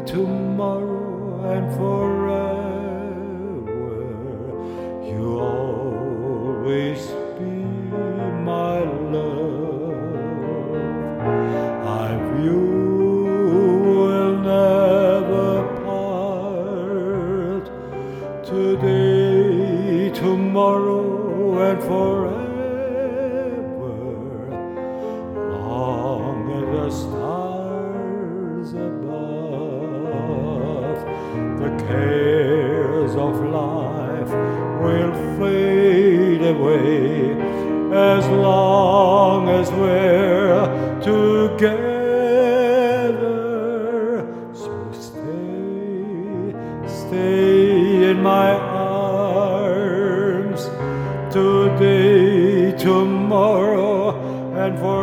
tomorrow and forever. You'll always be my love. You will never part. Today, tomorrow, and forever. Long as the stars above, the cares of life will fade away as long as we're together. So stay in my arms today, tomorrow, and forever.